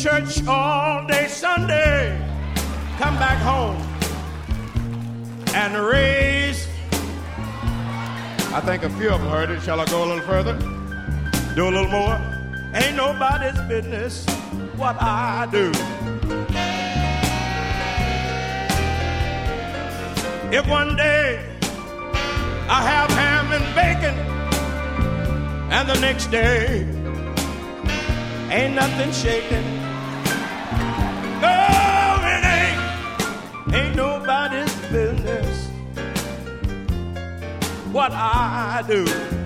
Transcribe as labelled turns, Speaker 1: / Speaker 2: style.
Speaker 1: church all day Sunday, come back home and raise. I think a few of them heard it. Shall I go a little further? Do a little more? Ain't nobody's business what I do. If one day I have ham and bacon and the next day ain't nothing shaking, no, it ain't nobody's business what I do.